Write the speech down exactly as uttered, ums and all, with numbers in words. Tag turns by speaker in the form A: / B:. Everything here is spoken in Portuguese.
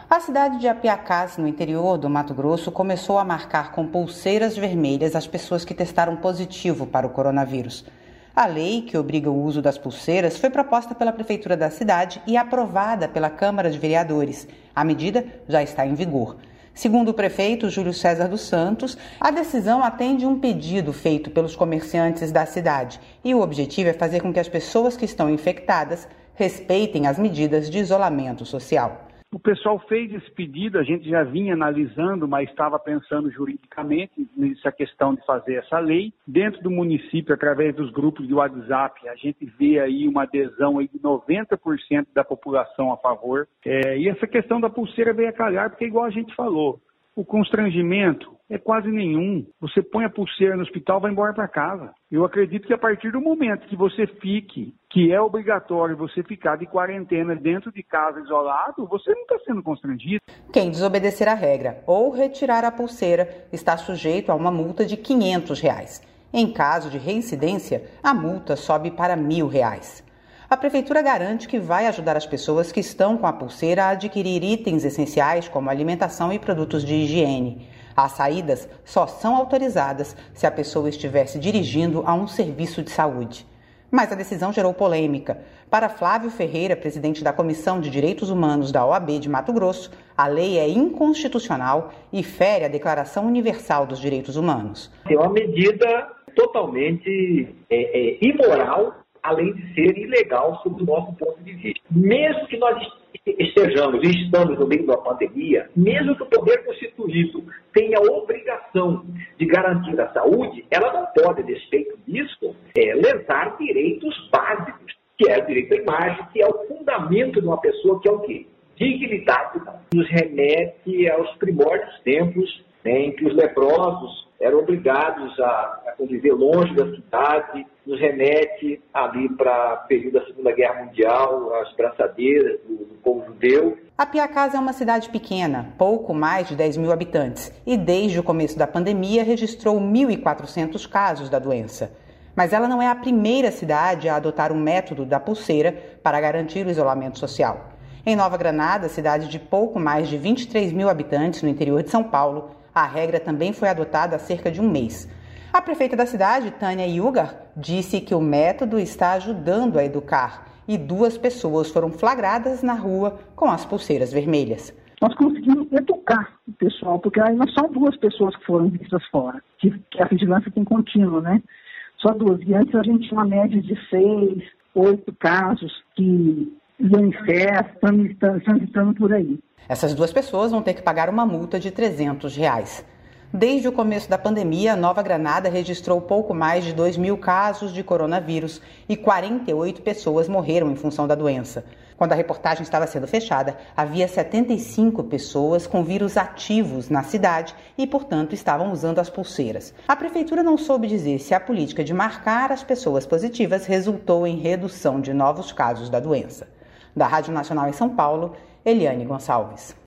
A: A cidade de Apiacás, no interior do Mato Grosso, começou a marcar com pulseiras vermelhas as pessoas que testaram positivo para o coronavírus. A lei que obriga o uso das pulseiras foi proposta pela Prefeitura da cidade e aprovada pela Câmara de Vereadores. A medida já está em vigor. Segundo o prefeito Júlio César dos Santos, a decisão atende um pedido feito pelos comerciantes da cidade e o objetivo é fazer com que as pessoas que estão infectadas respeitem as medidas de isolamento social.
B: O pessoal fez esse pedido, a gente já vinha analisando, mas estava pensando juridicamente nessa questão de fazer essa lei. Dentro do município, através dos grupos de WhatsApp, a gente vê aí uma adesão aí de noventa por cento da população a favor. É, e essa questão da pulseira veio a calhar, porque igual a gente falou, o constrangimento é quase nenhum. Você põe a pulseira no hospital e vai embora para casa. Eu acredito que a partir do momento que você fique, que é obrigatório você ficar de quarentena dentro de casa isolado, você não está sendo constrangido.
A: Quem desobedecer a regra ou retirar a pulseira está sujeito a uma multa de quinhentos reais. Em caso de reincidência, a multa sobe para mil reais. A Prefeitura garante que vai ajudar as pessoas que estão com a pulseira a adquirir itens essenciais como alimentação e produtos de higiene. As saídas só são autorizadas se a pessoa estiver se dirigindo a um serviço de saúde. Mas a decisão gerou polêmica. Para Flávio Ferreira, presidente da Comissão de Direitos Humanos da O A B de Mato Grosso, a lei é inconstitucional e fere a Declaração Universal dos Direitos Humanos.
C: É uma medida totalmente é, é, imoral, além de ser ilegal sob o nosso ponto de vista. Mesmo que nós estejamos e estamos no meio da pandemia, mesmo que o Poder Constituído tenha a obrigação de garantir a saúde, ela não pode, a despeito disso, é, lesar direitos básicos, que é o direito à imagem, que é o fundamento de uma pessoa, que é o quê? Dignidade. Nos remete aos primórdios tempos, né, em que os leprosos eram obrigados a, a conviver longe da cidade, nos remete ali para o período da Segunda Guerra Mundial, as braçadeiras do, do povo judeu.
A: Apiacás é uma cidade pequena, pouco mais de dez mil habitantes, e desde o começo da pandemia registrou mil e quatrocentos casos da doença. Mas ela não é a primeira cidade a adotar o método da pulseira para garantir o isolamento social. Em Nova Granada, cidade de pouco mais de vinte e três mil habitantes no interior de São Paulo, a regra também foi adotada há cerca de um mês. A prefeita da cidade, Tânia Yugar, disse que o método está ajudando a educar e duas pessoas foram flagradas na rua com as pulseiras vermelhas.
D: Nós conseguimos educar o pessoal, porque aí não são duas pessoas que foram vistas fora, que, que a vigilância tem contínuo, né? Só duas. E antes a gente tinha uma média de seis, oito casos que iam em festa, transitando por aí.
A: Essas duas pessoas vão ter que pagar uma multa de trezentos reais. Desde o começo da pandemia, Nova Granada registrou pouco mais de dois mil casos de coronavírus e quarenta e oito pessoas morreram em função da doença. Quando a reportagem estava sendo fechada, havia setenta e cinco pessoas com vírus ativos na cidade e, portanto, estavam usando as pulseiras. A prefeitura não soube dizer se a política de marcar as pessoas positivas resultou em redução de novos casos da doença. Da Rádio Nacional em São Paulo, Eliane Gonçalves.